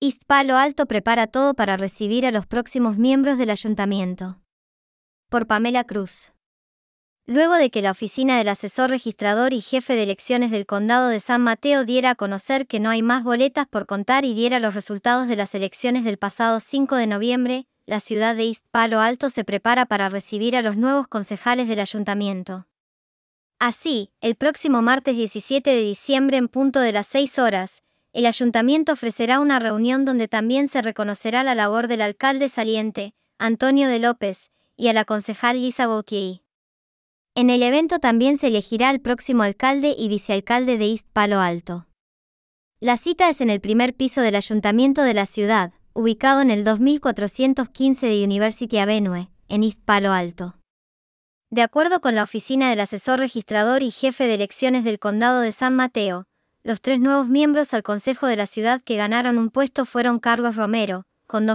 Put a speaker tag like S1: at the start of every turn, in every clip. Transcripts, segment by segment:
S1: East Palo Alto prepara todo para recibir a los próximos miembros del ayuntamiento. Por Pamela Cruz. Luego de que la oficina del asesor registrador y jefe de elecciones del condado de San Mateo diera a conocer que no hay más boletas por contar y diera los resultados de las elecciones del pasado 5 de noviembre, la ciudad de East Palo Alto se prepara para recibir a los nuevos concejales del ayuntamiento. Así, el próximo martes 17 de diciembre en punto de las 6 horas, el ayuntamiento ofrecerá una reunión donde también se reconocerá la labor del alcalde saliente, Antonio de López, y a la concejal Lisa Gautier. En el evento también se elegirá al próximo alcalde y vicealcalde de East Palo Alto. La cita es en el primer piso del ayuntamiento de la ciudad, ubicado en el 2415 de University Avenue, en East Palo Alto. De acuerdo con la oficina del asesor registrador y jefe de elecciones del condado de San Mateo, los 3 nuevos miembros al consejo de la ciudad que ganaron un puesto fueron Carlos Romero, con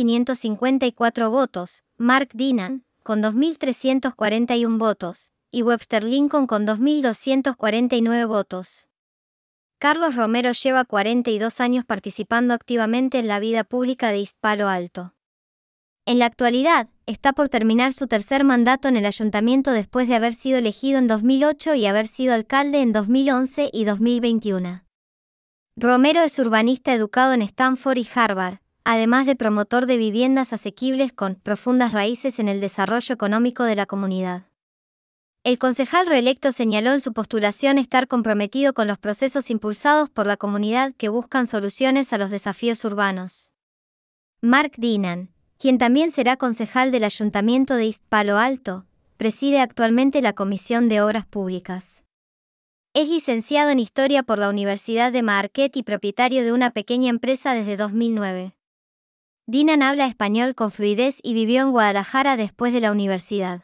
S1: 2.554 votos, Mark Dinan, con 2.341 votos, y Webster Lincoln con 2.249 votos. Carlos Romero lleva 42 años participando activamente en la vida pública de East Palo Alto. En la actualidad, está por terminar su tercer mandato en el ayuntamiento después de haber sido elegido en 2008 y haber sido alcalde en 2011 y 2021. Romero es urbanista educado en Stanford y Harvard, además de promotor de viviendas asequibles con profundas raíces en el desarrollo económico de la comunidad. El concejal reelecto señaló en su postulación estar comprometido con los procesos impulsados por la comunidad que buscan soluciones a los desafíos urbanos. Mark Dinan, quien también será concejal del Ayuntamiento de East Palo Alto, preside actualmente la Comisión de Obras Públicas. Es licenciado en Historia por la Universidad de Marquette y propietario de una pequeña empresa desde 2009. Dinan habla español con fluidez y vivió en Guadalajara después de la universidad.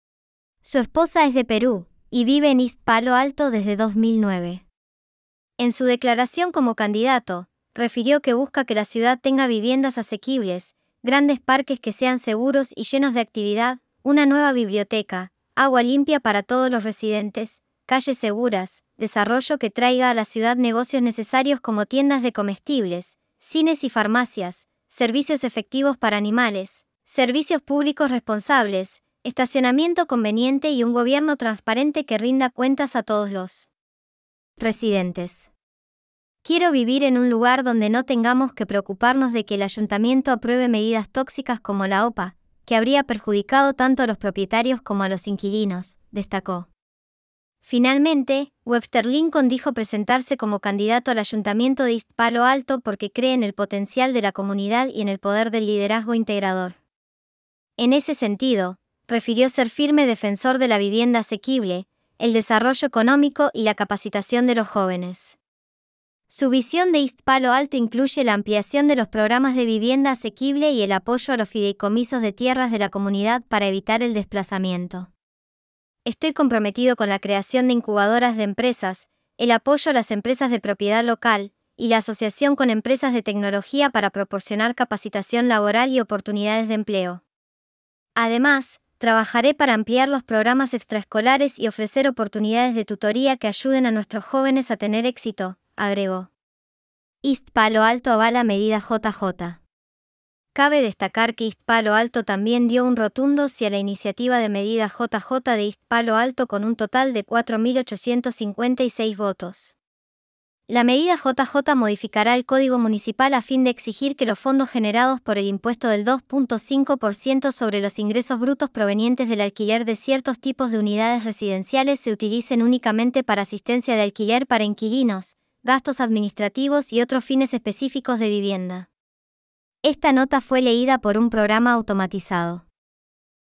S1: Su esposa es de Perú, y vive en East Palo Alto desde 2009. En su declaración como candidato, refirió que busca que la ciudad tenga viviendas asequibles, grandes parques que sean seguros y llenos de actividad, una nueva biblioteca, agua limpia para todos los residentes, calles seguras, desarrollo que traiga a la ciudad negocios necesarios como tiendas de comestibles, cines y farmacias, servicios efectivos para animales, servicios públicos responsables, estacionamiento conveniente y un gobierno transparente que rinda cuentas a todos los residentes. Quiero vivir en un lugar donde no tengamos que preocuparnos de que el ayuntamiento apruebe medidas tóxicas como la OPA, que habría perjudicado tanto a los propietarios como a los inquilinos, destacó. Finalmente, Webster Lincoln dijo presentarse como candidato al ayuntamiento de East Palo Alto porque cree en el potencial de la comunidad y en el poder del liderazgo integrador. En ese sentido, refirió ser firme defensor de la vivienda asequible, el desarrollo económico y la capacitación de los jóvenes. Su visión de East Palo Alto incluye la ampliación de los programas de vivienda asequible y el apoyo a los fideicomisos de tierras de la comunidad para evitar el desplazamiento. Estoy comprometido con la creación de incubadoras de empresas, el apoyo a las empresas de propiedad local, y la asociación con empresas de tecnología para proporcionar capacitación laboral y oportunidades de empleo. Además, trabajaré para ampliar los programas extraescolares y ofrecer oportunidades de tutoría que ayuden a nuestros jóvenes a tener éxito, agregó. East Palo Alto avala medida JJ. Cabe destacar que East Palo Alto también dio un rotundo sí a la iniciativa de medida JJ de East Palo Alto con un total de 4.856 votos. La medida JJ modificará el Código Municipal a fin de exigir que los fondos generados por el impuesto del 2.5% sobre los ingresos brutos provenientes del alquiler de ciertos tipos de unidades residenciales se utilicen únicamente para asistencia de alquiler para inquilinos, gastos administrativos y otros fines específicos de vivienda. Esta nota fue leída por un programa automatizado.